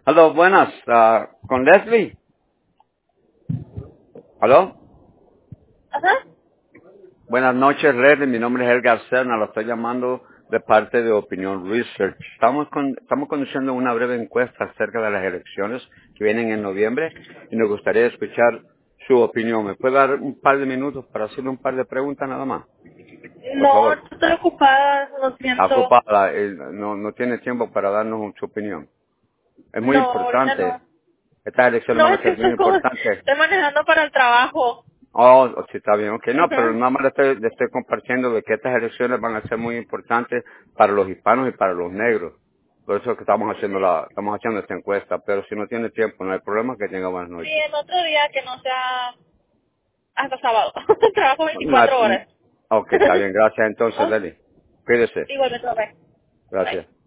Aló, buenas, con Leslie. Aló, Ajá. buenas noches, Leslie. Mi nombre es Edgar Serna. Lo estoy llamando de parte de Opinión Research. Estamos conduciendo una breve encuesta acerca de las elecciones que vienen en noviembre y nos gustaría escuchar su opinión. ¿Me puede dar un par de minutos para hacerle un par de preguntas nada más? Por No, favor. estoy ocupada, lo Está siento. ocupada, no tiene tiempo para darnos su opinión. Es muy No, ahorita importante. no. Estas elecciones No, van es a que ser muy importantes. estoy manejando para el trabajo. Oh, sí, está bien. Ok, no, pero Ujú. nada más le estoy compartiendo de que estas elecciones van a ser muy importantes para los hispanos y para los negros. Por eso es que estamos haciendo esta encuesta. Pero si no tiene tiempo, no hay problema, que tenga buenas Sí, noches. en otro día que no sea hasta sábado. Trabajo No hay- 24 horas. ok, está bien. Gracias entonces, Oh, Leli. Cuídese. igualmente, bye. Gracias. Bye.